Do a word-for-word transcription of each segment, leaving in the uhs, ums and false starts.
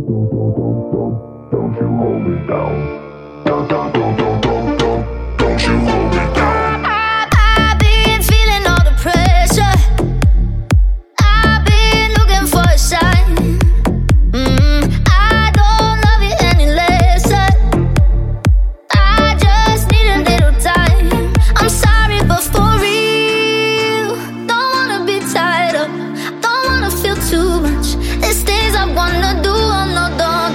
Don't you hold me down. Don't, don't, don't, don't, don't, don't, don't you hold me down. I've been feeling all the pressure. I've been looking for a sign. Mm, I don't love you any less. I just need a little time. I'm sorry, but for real, don't wanna be tied up. Don't wanna feel too much. There's things I wanna do. Oh no, don't.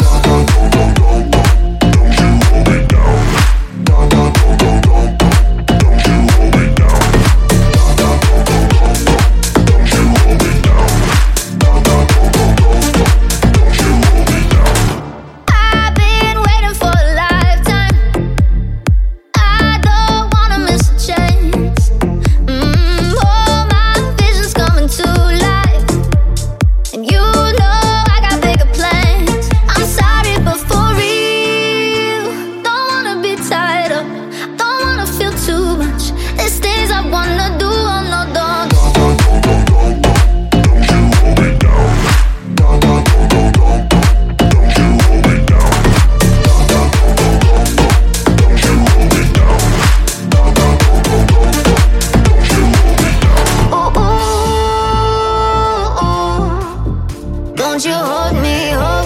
Don't you hold me, hold